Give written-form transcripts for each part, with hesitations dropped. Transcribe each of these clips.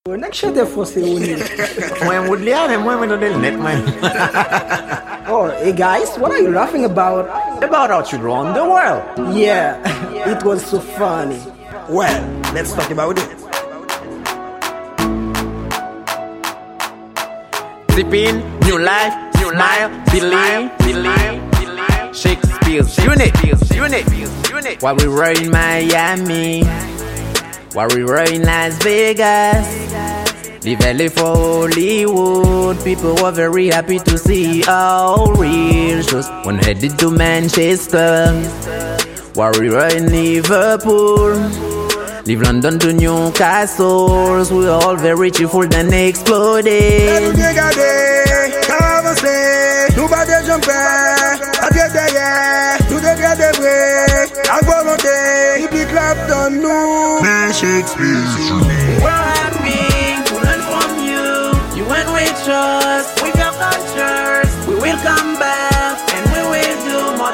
Next shot é fosse unir. Mwen would live and mwen don't net man. Oh, hey guys, what are you laughing about? About how you run the world. Yeah, it was so funny. Well, let's talk about it. Sipping, new life, new smile, believe. Shakespeare's unit. While we were in Miami, while we were in Las Vegas, the valley for Hollywood, people were very happy to see our real shows. When headed to Manchester, while we were in Liverpool, leave London to Newcastle, we were all very cheerful then exploded. We're happy to learn from you. You went with us, with your cultures. We will come back and we will do more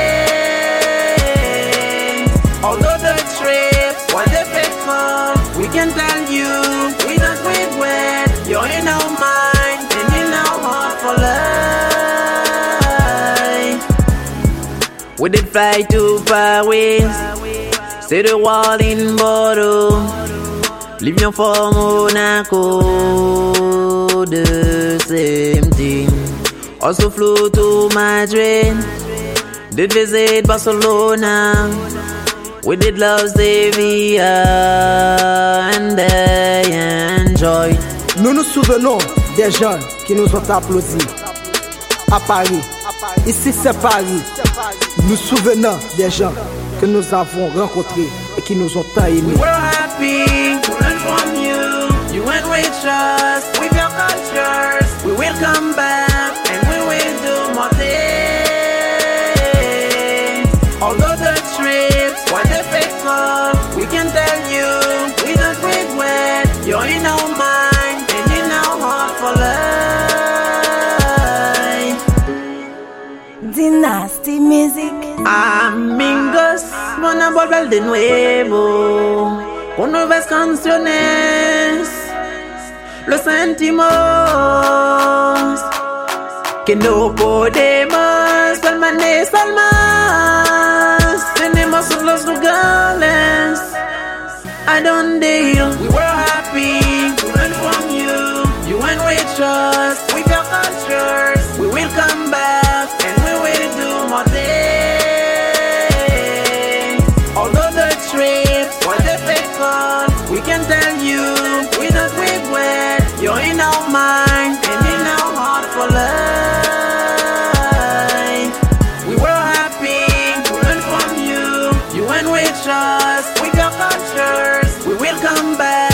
things. Although the trips were difficult, we can tell you we don't regret. You're in our mind and in our heart for life. We did fly to Paris, see the world in Bordeaux, Living for Monaco, the same thing. Also flew to Madrid, did visit Barcelona, we did love Sevilla, and they enjoyed. Nous nous souvenons des gens qui nous ont applaudis à Paris. Ici c'est Paris. Nous souvenons des gens que nous avons rencontrés et qui nous ont tant aimés. We're happy to learn from you. You went with us, with your cultures. We will come back and we will do more things. Although the trips were difficult, we can tell you we don't regret. You're in our mind and in our heart for life. Dynasty Music. Amigos, van a volver de nuevo con nuevas canciones. Lo sentimos que no podemos permanecer más. Tenemos los lugares I don't deal. We were happy to learn from you. You went with us, with your cultures. We will come back and we will do more things. Although the trips were difficult, we can tell you we don't regret. You're in our mind and in our heart for life. We were happy to learn from you. You went with us, with your cultures. We will come back.